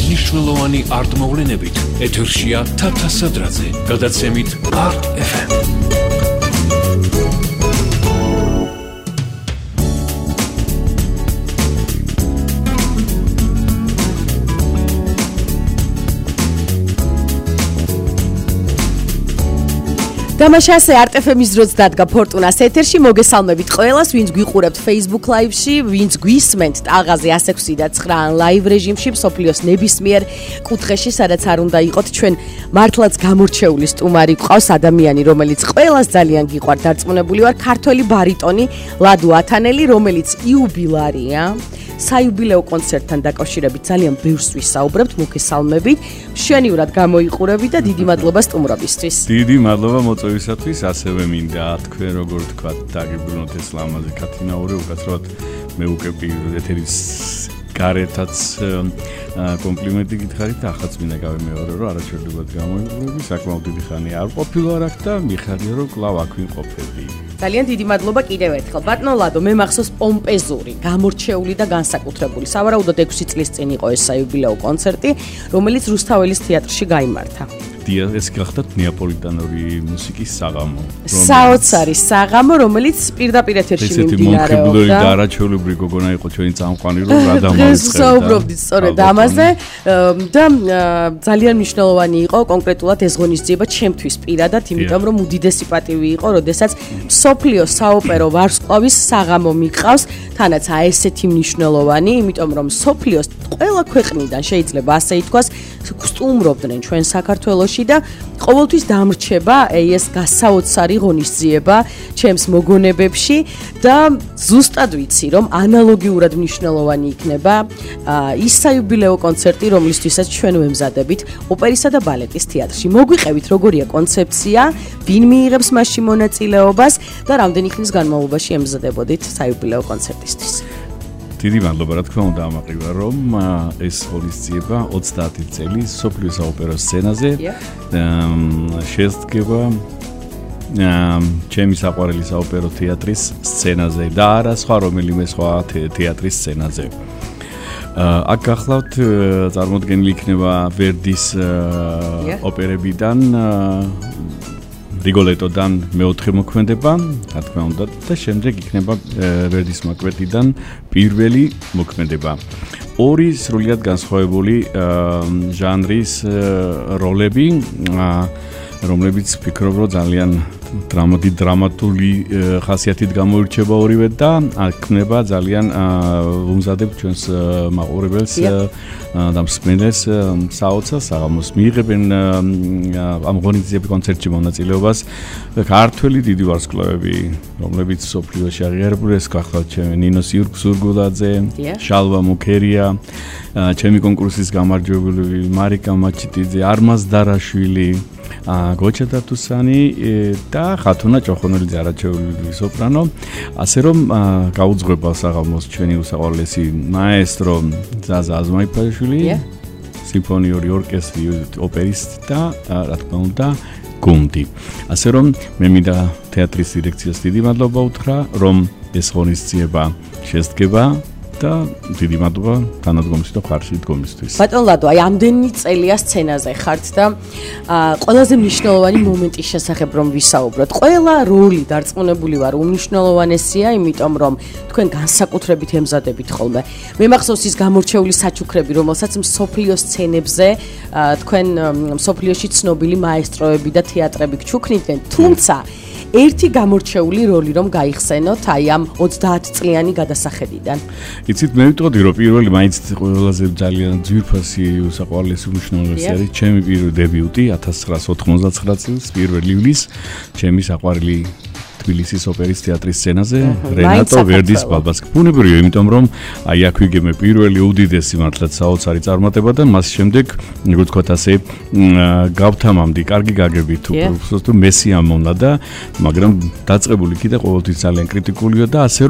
მნიშვნელოვანი არტ-მოვლენებით ეთერშია თათა სადრაძე, გადაცემით Art FM. Დამაშასე არტ-FM-ის დროს დადგა ფორტუნას ეთერში, მოგესალმებით ყველას, ვინც გვიყურებთ Facebook Live-ში, ვინც გვისმენთ ტაღაზე 106.9 ლაივ რეჟიმში, მსოფლიოს ნებისმიერ კუთხეში, სადაც არ უნდა იყოთ ჩვენ მართლაც გამორჩეული სტუმარი გვყავს ადამიანი, რომელიც ყველას ძალიან გიყვართ, დარწმუნებული ვარ, ქართველი ბარიტონი ლადო ათანელი, რომელიც იუბილარია. საიუბილეო კონცერტთან დაკავშირებით ძალიან ბევრს ვისაუბრებთ, მოგესალმებით. მშვენივრად გამოიყურებით და დიდი მადლობა სტუმრობისთვის. დიდი მადლობა მოწვევისათვის, ასევე მინდა თქვენ როგორ თქვა დაგიბრუნოთ ეს ლამაზი ქათინაური, უკაცრავად მე უკვე ეთერის გარეთაც კომპლიმენტი გითხარით, ახაც მინდა გავიმეორო, რომ არაჩვეულებრივად გამოიყურები, საკმაოდ დიდი ხანი არ ყოფილვარ აქ და მიხარია რომ კლავ აქ ვიმყოფები. ძალიან დიდი მადლობა კიდევ ერთხელ. ბატონო ლადო, მე მახსოვს პომპეზური, გამორჩეული და განსაკუთრებული. სავარაუდოდ 6 წლის წინ იყო ეს საიუბილეო კონცერტი, რომელიც რუსთაველის თეატრში გაიმართა. ეს გახდათ ნეაპოლიტანური მუსიკის საღამო. საოცარი საღამო, რომელიც პირდაპირ ეთერში მიმდინარეობდა. ესეთი მომხიბლული და არაჩვეულებრივი გოგონა იყო ჩვენი წამყვანი, რომ რა დამაწყებდა. საუბრობდით სწორედ ამაზე და ძალიან მნიშვნელოვანი იყო კონკრეტულად ეს ღონისძიება ჩემთვის პირადად, იმიტომ რომ უდიდესი პატივი იყო, როდესაც სოფლიო საოპერო ვარსკვლავის საღამო მიყავს, თანაც ესეთი მნიშვნელოვანი, იმიტომ რომ სოფლიოს ყველა ქვეყნიდან შეიძლება ასე ითქვას, სტუმრობდნენ ჩვენ საქართველოში და ყოველთვის დამრჩება ეს გასაოცარი ღონისძიება ჩემს მოგონებებში და ზუსტად ვიცი რომ ანალოგიურად მნიშვნელოვანი იქნება ის საიუბილეო კონცერტი, რომლისთვისაც ჩვენ ვემზადებით ოპერისა და ბალეტის თეატრში. მოგვიყევით როგორია კონცეფცია, ვინ მიიღებს მასში მონაწილეობას და რამდენი ხნის განმავლობაში ემზადებოდით საიუბილეო კონცერტისთვის. დიდი მადლობა, რა თქმა უნდა, ამაყივა, რომ ეს ღონისძიება 30 წელი სოფლიო საოპერო სცენაზე შედგება ჩემი საყვარელი საოპერო თეატრის სცენაზე და არა სხვა რომელიმე სხვა თეატრის სცენაზე. აქ გახლავთ წარმოდგენილი იქნება ვერდის ოპერებიდან რიგოლეტოდან მეოთხე მოქმედება, რა თქმა უნდა, და შემდეგ იქნება ვერდის მაკვეტიდან პირველი მოქმედება. ორი სრულიად განსხვავებული ჟანრის როლები, რომლებიც ვფიქრობ, რომ ძალიან დრამატული ხასიათით გამოირჩევა ორივე და აქმნება ძალიან უმზადებ ჩვენს მაყურებელს და მსმენელს საოცარ საღამოს. მიიღებენ ამ ღონისძიების კონცერტში მონაწილეობას ქართველი დიდი ვარსკვლავები, რომლებიც სოფლიოში აღიარებული, ეს გახლავთ ჩემი ნინო სურგულაძე, შალვა მუქერია, ჩემი კონკურსის გამარჯვებული მარიკა მაჩიტიძე, არმაზ დარაშვილი, გოჩა დათუსანი და ხათუნა ჭოხონელიძე, არაჩვეულებრივი სოპრანო. ასე რომ გაუძღვება საღამოს ჩვენი უსაყვარლესი მაესტრო ზაზა აზმაიფაშვილი, სიმფონიური ორკესტრი, ოპერისტი და რა თქმა უნდა გუნდი. ასე რომ მე მინდა თეატრის დირექციას დიდი მადლობა უთხრა, რომ ეს ღონისძიება შედგება და დიდი მადლობა თანადგომისთვის და ხარში დგომისთვის. ბატონ ლადო, აი ამდენი წელია სცენაზე ხართ და ყველაზე მნიშვნელოვანი მომენტის შესახებ რომ ვისაუბროთ. ყველა როლი დარწმუნებული ვარ უმნიშვნელოვანესია, იმიტომ რომ თქვენ განსაკუთრებით ემზადებით ხოლმე. მე მახსოვს ის გამორჩეული საჩუქრები, რომელსაც მსოფლიო სცენებზე თქვენ მსოფლიოში ცნობილი მაესტროები და თეატრები გჩუქნიდნენ, თუმცა ერთი გამორჩეული როლი რომ გაიხსენოთ აი ამ 30 წლიანი გადასახედიდან. იცით, მე ვიტყოდი რომ პირველი მაინც ყველაზე ძალიან ძვირფასი უსაყვარლესი უმნიშვნელოვანესი არის ჩემი პირველი დებიუტი 1999 წლის 1 ივლისს ჩემი საყვარელი თბილისის ოპერის თეატრის სცენაზე რენატო ვერდის ბალბასკი. ბუნებრივია, იმიტომ რომ აი აქ ვიგებე პირველი უდიდესი მართლაც საოცარი წარმატება და მას შემდეგ, როგორ ვთქვათ ასე, გავთამამდი, კარგი გაგებით უბრალოდ მესი ამონა და მაგრამ დაწყებული კიდე ყოველთვის ძალიან კრიტიკულია და ასე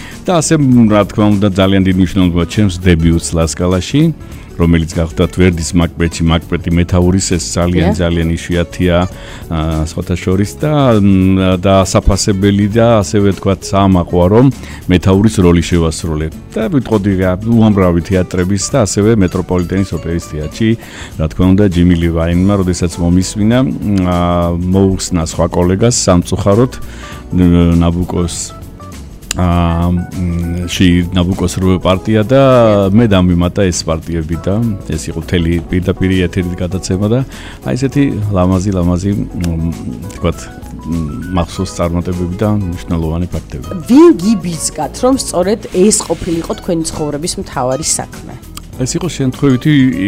რა თქმა უნდა ძალიან დიდი მნიშვნელობა ჩემს დებიუტს ლასკალაში, რომელიც გახდათ ვერდის მაკბეტი მეტაურის ეს ძალიან იშვიათია სხვათა შორის და საფასე პასუხისმგებელი და ასევე თქვა საამაყოა რომ მეთაურის როლი შევასრულე. და ვიტყოდი უამრავი თეატრების და ასევე მეტროპოლიტენის ოპერის თეატრში, რა თქმა უნდა, ჯიმი ლი ვაინმა, როდესაც მომისმინა, მოუხსნა სხვა კოლეგას სამწუხაროდ ნაბუკოს ნაბუკოს როე პარტია და მე დამიმატა ეს პარტიები და ეს იყო მთელი პირდაპირი ეთერით გადაცემა და აი ესეთი ლამაზი თქვათ მახსოვს წარმატებები და მნიშვნელოვანი ფაქტები. ვინ გიბიძგათ რომ სწორედ ეს ყოფილიყო თქვენი ცხოვრების მთავარი საქმე? ეს იყო შემთხვევითი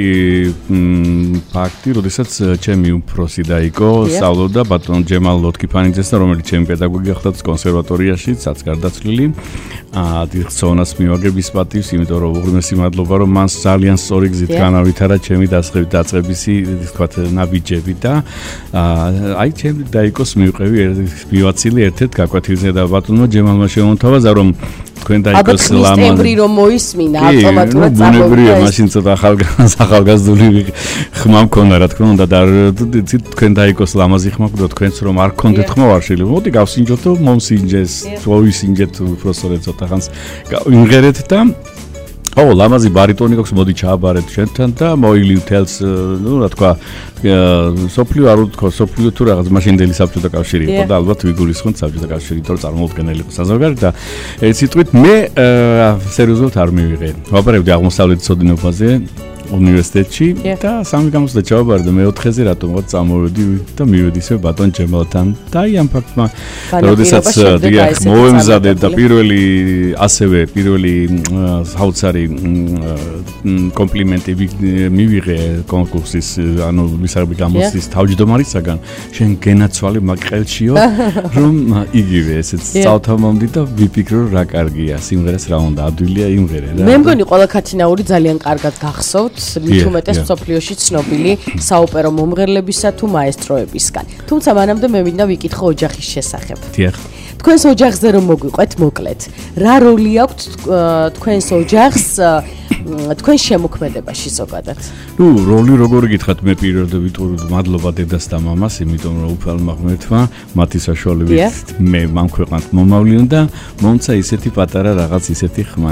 ფაქტი, როდესაც ჩემი უფროსი დაიკო, სწავლობდა ბატონ ჯემალ ლოთქიფანიძეს და რომელიც ჩემი პედაგოგი გახლავთ კონსერვატორიაში, რაც გარდაცვლილი. დიდ ხსოვნას მივაგების პატივს, იმიტომ რომ უღრმესი მადლობა რომ მან ძალიან სწორი გზით განავითარა ჩემი დაწყებისი, თქვათ, ნაბიჯები და აი ჩემი დაიკოს მივყევი მივაცილი ერთ-ერთ გაკვეთილზე და ბატონმა ჯემალმა შემოთავაზა რომ თქვენ დაიკოს ლამაზი რომ მოისმინა ავტომატურად წამოვიდა მაშინ ცოტა ახალგაზრდული ხმა მქონდა რა თქმა უნდა და თქვენ დაიკოს ლამაზი ხმა გქონდა თქვენც რომ არ გქონდეთ ხმა არ შეიძლება მოდი გავსინჯოთ და მომსინჯეს ვოისინჯეთ უბრალოდ ცოტა ხანს გავიმღერეთ და ლამაზი ბარიტონი გვაქვს მოდი ჩააბარეთ ჩვენთან და მოილი თელს ნუ რა თქვა სოფლიო არ ვთქვა სოფლიო თუ რაღაც მაშინდელი საბჭოთა კავშირი იყო და ალბათ ვიგულისხმოთ საბჭოთა კავშირი თორე წარმოუდგენელი იყო საზღვარგარეთ და ეს სიტყვით მე სერიოზულად არ მივიღე ვაპარებდი აღმოსავლეთის ოდნოვაზე უნივერსიტეტში და სამი გამოსვლა ჩავაბარე და მე-4-ზე რატომღაც წამოვედი და მივედი ისე ბატონ ჯემალთან და აი ამ ფაქტმა როდესაც დიახ მოვემზადე და პირველი საოცარი კომპლიმენტი მივიღე კონკურსის ანუ მისაღები გამოცდის თავმჯდომარისაგან შენ გენაცვალე მაგყელშიო რომ იგივე ესეც წავთამომდი და ვიფიქრო რა კარგია სიმღერას რა უნდა ადვილია იმღერე რა მე მგონი ყველა ქათინაური ძალიან კარგად გახსოვთ მით უმეტეს მსოფლიოში ცნობილი საოპერო მომღერლებისა თუ მაესტროებისგან. თუმცა მანამდე მე მინდა ვიკითხო ოჯახის შესახებ. დიახ. თქვენს ოჯახზე რომ მოგვიყვეთ, მოკლედ. რა როლი აქვს თქვენს ოჯახს თქვენ შემოქმედებაში ზოგადად? ნუ როლი როგორი გითხათ მე პირადად ვიტყვი მადლობა დედას და მამას, იმიტომ რომ უფალმა ღმერთმა მათი საშუალებით მე მან ქვეყანთ მომავლიან და მომცა ისეთი პატარა რაღაც ისეთი ხმა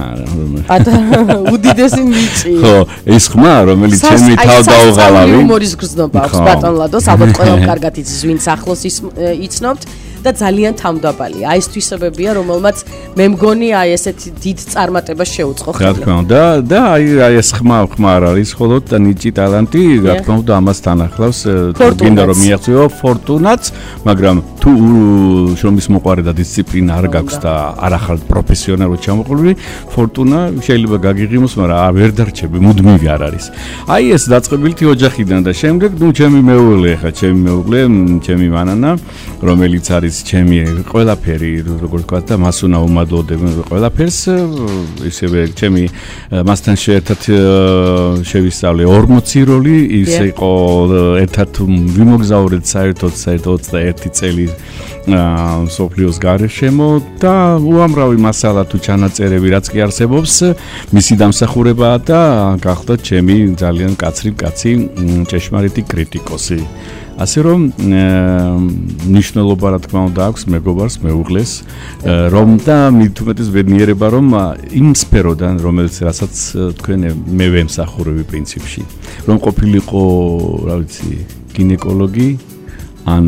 უდიდესი მიჭი. ხო, ეს ხმა რომელიც ჩემი თავ დაუღალავი. ჰუმორის გრძნობა აქვს ბატონ ლადოს, ალბათ ყველამ კარგად იცის, ვინც ახლოს იცნობთ. და ძალიან თავმდაბალია. აი ეს თვისებებია, რომელმაც მე მგონი აი ესეთი დიდ წარმატებას შეუწყო ხელი. რა თქმა უნდა და აი ეს ხმა არ არის მხოლოდ და ნიჭი ტალანტი, რა თქმა უნდა ამას თან ახლავს გინდა რომ მიაღწიო ფორტუნაც, მაგრამ თუ შრომის მოყვარე და დისციპლინა არ გაქვს და არ ახალ პროფესიონალურად ჩამოყრილი, ფორტუნა შეიძლება გაგიღიმოს, მაგრამ ვერ დარჩები, მუდმივი არ არის. აი ეს დაწყებითი ოჯახიდან და შემდეგ ნუ ჩემი მეუღლე ხა, ჩემი მანანა, რომელიც არის ჩემი ყველაფერი როგორ თქვა და მას უნდა უმადლოდებ ყველაფერს ისევე ჩემი მასთან შეერთად შევისწავლე 40 როლი ის იყო ერთად ვიმოგზაურეთ საერთოდ 21 წელი სოფლიოს გარშემო და უამრავი მასალა თუ ჩანაწერები რაც კი არსებობს მისი დამსახურებაა და გახდა ჩემი ძალიან კაცრი ჭეშმარიტი კრიტიკოსი ასე რომ ნიშნულობა რა თქმა უნდა აქვს მეგობარს მეუღლეს რომ და მით უმეტეს ვენიერება რომ იმ სფეროდან რომელიც რასაც თქვენ მე ვემსახურები პრინციპში რომ ყოფილიყო რა ვიცი გინეკოლოგი ან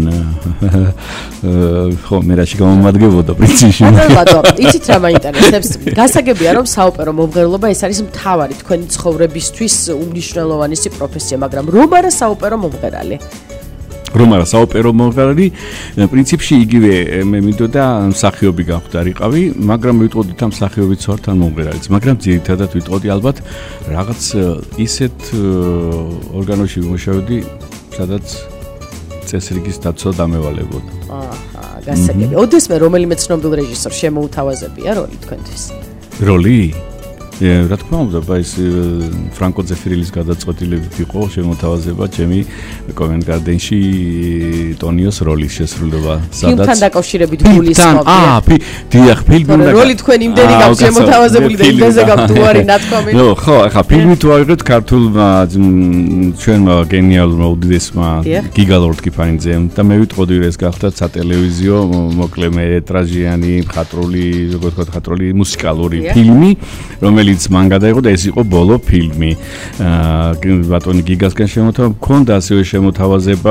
ხო მე რაში გამომადგებოდა პრინციპში ბატონო იცით რა მაინტერესებს გასაგებია რომ საოპერო მომღერლობა ეს არის მთავარი თქვენი ცხოვრებისთვის უმნიშვნელოვანესი პროფესია მაგრამ რომ არა საოპერო მომღერალი რომ არა საოპერო მომღერალი პრინციპში იგივე მე მინდოდა მსახიობი გავხდარიყავი მაგრამ ვიტყოდით ამ მსახიობიც ვარ თან მომღერალიც მაგრამ ძირითადად ვიტყოდი ალბათ რაღაც ისეთ ორგანოში ვიმუშავებდი სადაც წესრიგის დაცვა დამევალებოდა აჰა გასაგები ოდესმე რომელიმე ცნობილ რეჟისორს შემოუთავაზებია როლი თქვენთვის როლი რა თქმა უნდა, ეს ფრანკო ზეფირილის გადაწყვეტილებით იყო შემოთავაზება ჩემი Covent Garden-ში ტონიოს როლის შესრულება, სადაც ფილმთან დაკავშირებით გულისხმობ. დიახ, ფილმთან როლი თქვენ იმდენი გაქვს შემოთავაზებული და იმდენზე გაგვთუარი ნათქვამი. ხო, ახლა ფილმი თუ ავიღეთ ქართულმა ჩვენმა გენიალურმა უდიდესმა გიგალორდ კიფანიძემ და მე ვიტყოდი ეს გახდა სატელევიზიო მოკლე მეტრაჟიანი მხატვრული, როგორ ვთქვათ, მხატვრული მუსიკალური ფილმი, რომელიც მან გადაიღო და ეს იყო ბოლო ფილმი. ბატონი გიგასგან მქონდა ასევე შემოთავაზება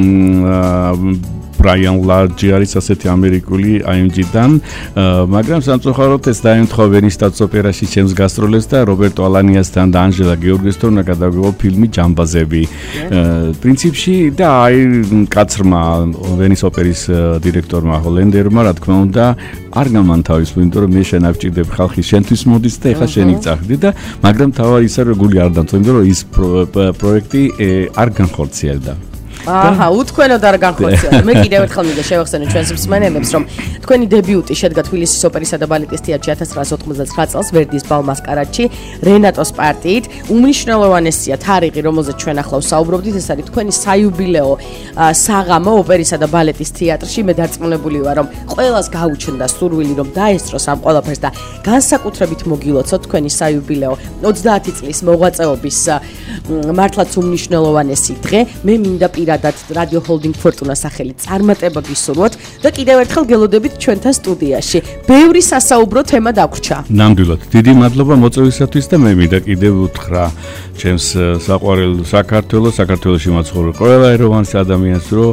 Brian Large არის ასეთი ამერიკული IMG-დან, მაგრამ სამწუხაროდ ეს დაემთხვა ვენის ოპერაში ჩემს გასტროლებს და რობერტო ალანიასთან და ანჟელა გეორგიესთან უნდა გადავიღო ფილმი ჯამბაზები. პრინციპში და აი კაცრმა ვენის ოპერის დირექტორმა ჰოლენდერმა, რა თქმა უნდა, არ გამანთავისუფლე, იმიტომ რომ მე შენ ავჭირდებ ხალხი შენთვის მოდის და ეხლა შენი წახდი და მაგრამ თავი ისე რომ გული არ დამწვა, იმიტომ რომ ის პროექტი არ განხორციელდა. აჰა, უთქვენოდ არ განხორციელდა. მე კიდევ ერთხელ მინდა შევახსენო ჩვენს მსმენელებს, რომ თქვენი დებიუტი შედგა თბილისის ოპერისა და ბალეტის თეატრში 1999 წელს ვერდის ბალ მასკარადში რენატოს პარტიით. უმნიშვნელოვანესია თარიღი, რომელზეც ჩვენ ახლა ვსაუბრობდით, ეს არის თქვენი საიუბილეო საღამო ოპერისა და ბალეტის თეატრში. მე დარწმუნებული ვარ, რომ ყველას გაუჩნდა სურვილი, რომ დაესწროს ამ ყველაფერს და განსაკუთრებით მოგილოცოთ თქვენი საიუბილეო 30 წლის მოღვაწეობის მართლაც უმნიშვნელოვანესი დღე. მე მინდა პირადად რადიო ჰოლდინგ ფორტუნას სახელით წარმატება გისურვოთ და კიდევ ერთხელ გელოდებით ჩვენთან სტუდიაში. ბევრი სასაუბრო თემა დაგვრჩა. ნამდვილად, დიდი მადლობა მოწვევისათვის და მე მინდა კიდევ უთხრა ჩემს საყვარელ საქართველოში მაცხოვრებელ ყველა ეროვანს ადამიანს, რომ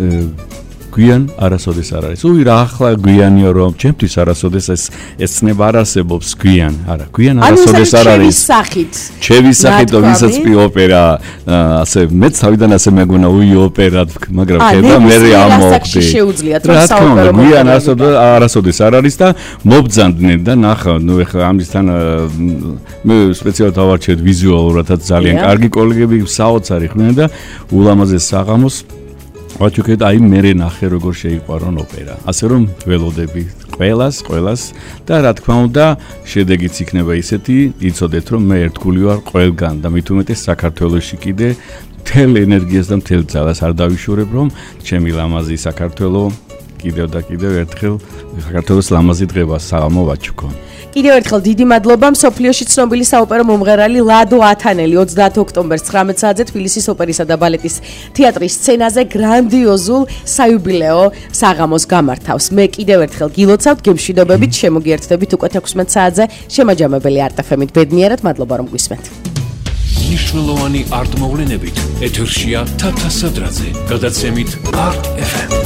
გვიან არასოდეს არ არის. რა ახლა გვიანიო რომ ჩემთვის არასოდეს ეს ცნება არ არსებობს გვიან. არა, გვიან არასოდეს არ არის. ჩემი სახით და ვისაც პი ოპერა ასე მეც თავიდან ასე მეგონა ოპერად, მაგრამ ხება მე ამოვხდი. რა თქმა უნდა, გვიან არასოდეს არ არის და მობძანდნენ და ნახავ, ეხლა ამისთან მე სპეციალურად ავარჩიეთ ვიზუალურადაც ძალიან კარგი კოლეგები, საოცარი ხვდნენ და ულამაზეს საღამოს ვაჩუქეთ, აი მე ნახე როგორ შეიყვარონ ოპერა. ასე რომ ველოდები ყველას და რა თქმა უნდა შედეგიც იქნება ისეთი, იცოდეთ რომ მე ერთგული ვარ ყველგან და მით უმეტეს საქართველოში კიდე მთელ ენერგიას და მთელ ძალას არ დავიშურებ, რომ ჩემი ლამაზი საქართველო კიდევ და კიდევ ერთხელ საქართველოს ლამაზი დღევა საღამო ვაჩუქონ. კიდევ ერთხელ დიდი მადლობა მსოფლიოში ცნობილი საოპერო მომღერალი ლადო ათანელი 30 ოქტომბერს 19 საათზე თბილისის ოპერისა და ბალეტის თეატრის სცენაზე გრანდიოზულ საიუბილეო საღამოს გამართავს. მე კიდევ ერთხელ გილოცავთ, გემშვიდობებით, შემოგიერთდებით უკვე 16 საათზე შემაჯამებელი არტ-ფემით. ბედნიერად, მადლობა რომ გვისმენთ. მნიშვნელოვანი არტ მოვლენებით ეთერშია თათა სადრაძე, გადაცემით არტ-FM.